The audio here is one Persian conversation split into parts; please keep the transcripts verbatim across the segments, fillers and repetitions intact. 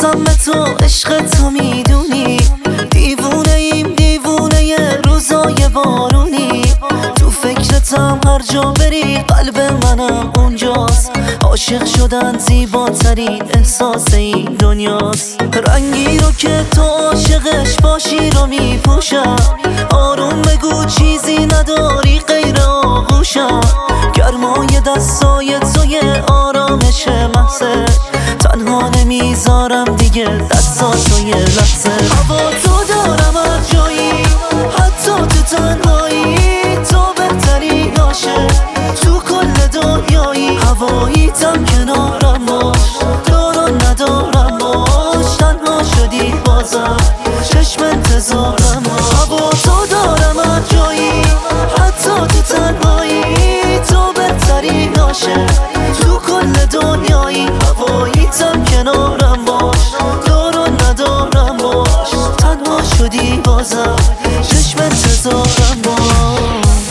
میرسم به تو، عشق تو میدونی. دیوونه ایم دیوونه روزای بارونی، تو فکرتم هر جا بری قلب منم اونجاست. عاشق شدن زیباترین احساس این دنیاست. رنگی رو که تو عاشقش باشی رو میپوشم، آروم بگو چیزی نداری غیر آغوشم. گرمای دستای توی آرامش محضه، تنها نمیذارم دیگه دستاتو یه لحظه. هوا تو دارم هر جایی، حتی تو تنهایی، تو بهترین عاشق تو کل دنیایی. هواییتم کنارم باش، دارم ندارم باش، تنها شدی بازم چشم انتظارم باش. هوا تو دارم هر جایی، حتی تو تنهایی، تو بهترین عاشق تو کل دنیایی. هواییتم کنارم باش، دارم ندارم باش، تنها شدی بازم چشم انتظارم باش.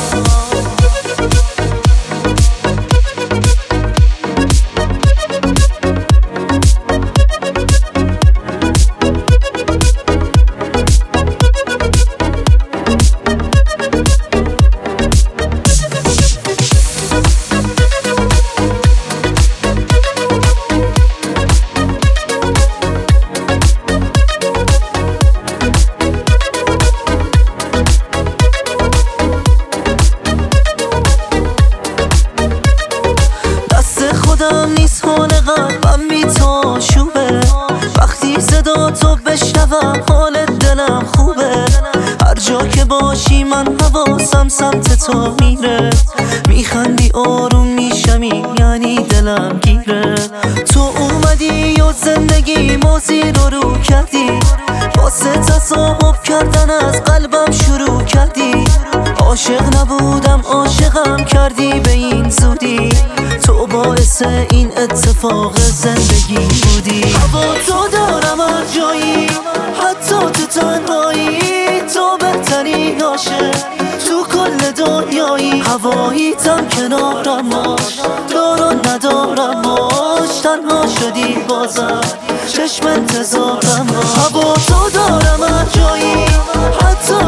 خودم نیست حال قلبم بی تو شوبه، وقتی صدا تو بشنوم حال دلم خوبه. هر جا که باشی من حواسم سمت تو میره، میخندی آروم میشمی یعنی دلم گیره. تو اومدی و زندگی موزی رو رو کردی، واسه تصاحب کردن از قلبم شروع کردی. عاشق نبودم عاشقم کردی به این زودی، تو باعث این اتفاق زندگی بودی. هوا تو دارم هر جایی، حتی تو تنهایی، تو بهترین عاشق تو کل دنیایی. هواییتم کنارم باش، دارم ندارم باش، تنها شدی بازم چشم انتظارم باش. هوا تو دارم هر جایی، حتی